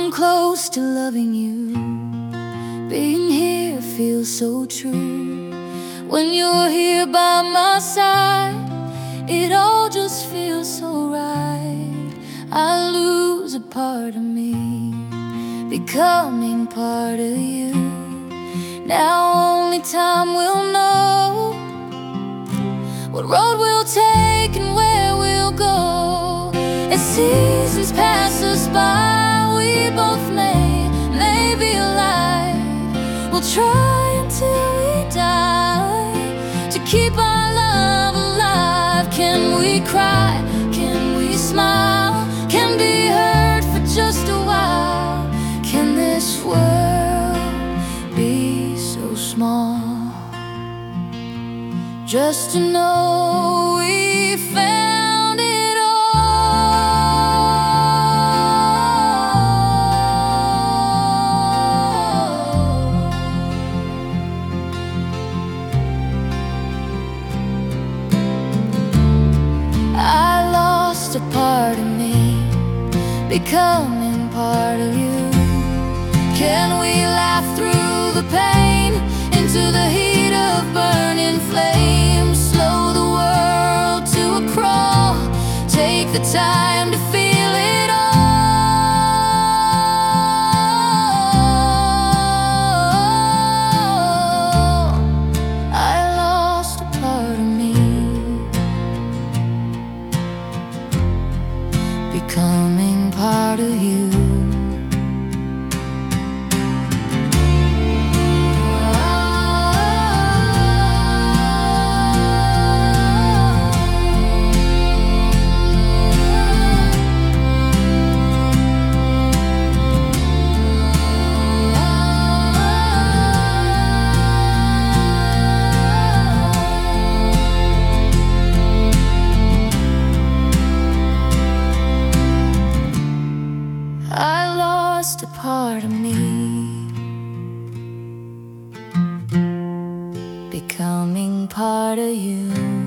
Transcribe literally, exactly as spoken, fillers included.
I'm close to loving you. Being here feels so true. When you're here by my side, it all just feels so right. I lose a part of me, becoming part of you. Now only time will know what road we'll take and where we'll go. As seasons pass us by, we both may, may be alive. We'll try until we die to keep our love alive. Can we cry? Can we smile? Can be hurt for just a while? Can this world be so small just to know we found it all? I lost a part of me, becoming part of you. Can we laugh through the pain into the heat of burning flames? Slow the world to a crawl, take the time to feel it all. I lost a part of me, becoming part of you. I lost a part of me, becoming part of you.